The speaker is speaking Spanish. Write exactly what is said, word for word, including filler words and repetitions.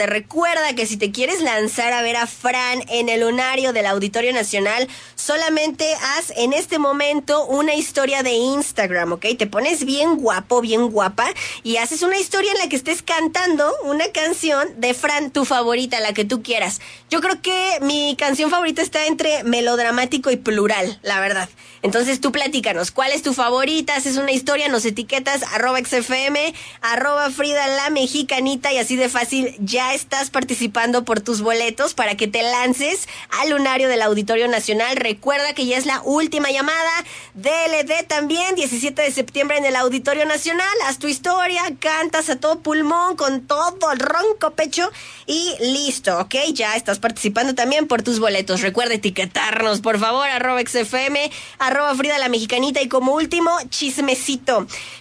Te recuerda que si te quieres lanzar a ver a Fran en el lunario del Auditorio Nacional, solamente haz en este momento una historia de Instagram, ¿ok? Te pones bien guapo, bien guapa, y haces una historia en la que estés cantando una canción de Fran, tu favorita, la que tú quieras. Yo creo que mi canción favorita está entre melodramático y plural, la verdad. Entonces tú platícanos, ¿cuál es tu favorita? Haces una historia, nos etiquetas, arroba X F M, arroba Frida la Mexicanita, y así de fácil ya estás participando por tus boletos para que te lances al lunario del Auditorio Nacional. Recuerda que ya es la última llamada. D L D también, diecisiete de septiembre en el Auditorio Nacional. Haz tu historia, cantas a todo pulmón, con todo el ronco pecho y listo, ¿ok? Ya estás participando también por tus boletos. Recuerda etiquetarnos, por favor, arroba X F M, arroba Frida la Mexicanita, y como último, chismecito.